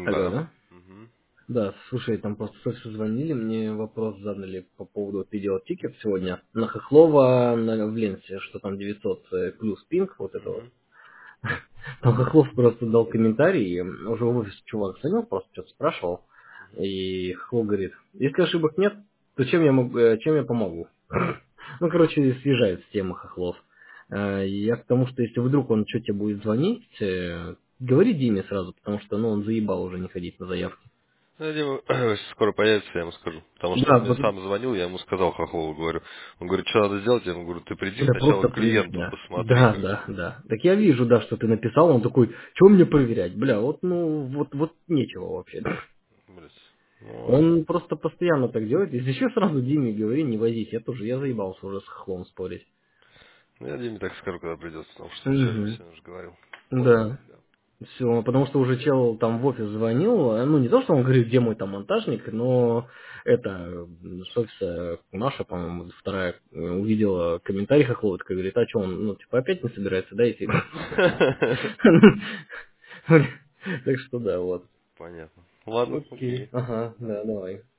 Алло, Да. да? Мгм. Да, слушай, там просто срочно звонили, мне вопрос задали по поводу, вот ты делал тикет сегодня на Хохлова в Ленсе, что там 900 плюс пинг, вот это вот. Мгм. Там Хохлов просто дал комментарий, и уже в офис чувак звонил, просто что-то спрашивал, и Хохлов говорит, если ошибок нет, то чем я могу, чем я помогу? Ну, короче, съезжает с темы Хохлов. Я к тому, что если вдруг он что тебе будет звонить, говори Диме сразу, потому что, ну, он заебал уже не ходить на заявки. Ну, я думаю, если скоро появится, я ему скажу. Потому что Да, он мне сам звонил, я ему сказал Хохлову, говорю. Он говорит, что надо сделать? Я ему говорю, ты приди да сначала просто к проверь, клиенту, да. посмотри, Да, как да, бы. да. Так я вижу, да, что ты написал, он такой, что мне проверять? Бля, вот, ну, вот нечего вообще. Блядь. Ну ладно. Он просто постоянно так делает. Если еще сразу Диме говори, не возись. Я заебался уже с Хохлом спорить. Ну, я Диме так скажу, когда придется, потому что начальник Угу. все уже говорил. Ладно Да. тогда. Все, потому что уже чел там в офис звонил, ну не то, что он говорит, где мой там монтажник, но это с офиса Маша, по-моему, вторая, увидела комментарий Хохлова, такая говорит, а что он, ну типа опять не собирается, да, идти? Так что да, вот. Понятно. Ладно, Окей. окей. Ага, да, давай.